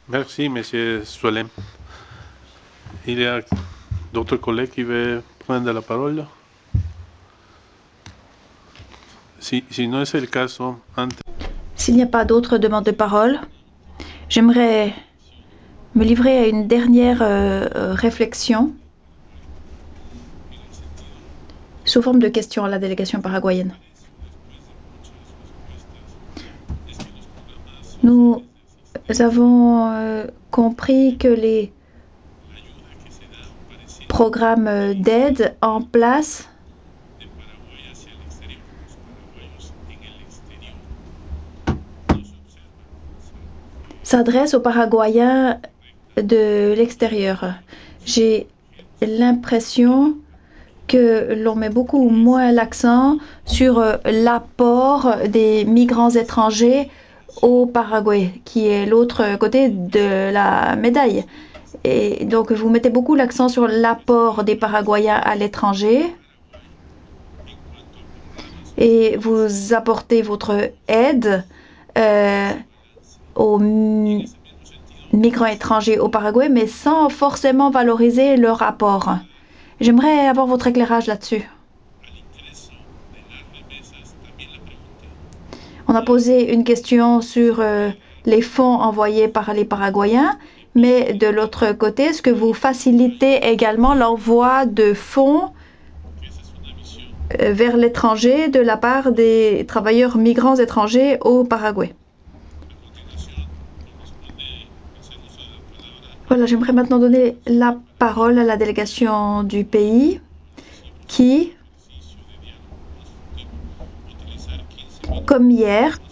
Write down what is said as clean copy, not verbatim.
Merci, Monsieur Solem. Il y a d'autres collègues qui veulent prendre la parole? Si no es el caso, antes... S'il n'y a pas d'autres demandes de parole, j'aimerais me livrer à une dernière réflexion sous forme de questions à la délégation paraguayenne. Nous avons compris que les programmes d'aide en place s'adressent aux Paraguayens de l'extérieur. J'ai l'impression que l'on met beaucoup moins l'accent sur l'apport des migrants étrangers au Paraguay, qui est l'autre côté de la médaille. Et donc, vous mettez beaucoup l'accent sur l'apport des Paraguayens à l'étranger et vous apportez votre aide euh, aux migrants étrangers au Paraguay, mais sans forcément valoriser leur apport. J'aimerais avoir votre éclairage là-dessus. On a posé une question sur les fonds envoyés par les Paraguayens, mais de l'autre côté, est-ce que vous facilitez également l'envoi de fonds vers l'étranger de la part des travailleurs migrants étrangers au Paraguay? Voilà, j'aimerais maintenant donner la parole à la délégation du pays qui, comme hier,